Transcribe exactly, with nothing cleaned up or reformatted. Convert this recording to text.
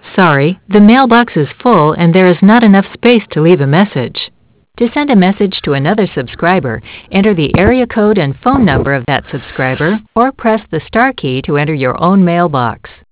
Sorry, the mailbox is full and there is not enough space to leave a message. To send a message to another subscriber, enter the area code and phone number of that subscriber, or press the star key to enter your own mailbox.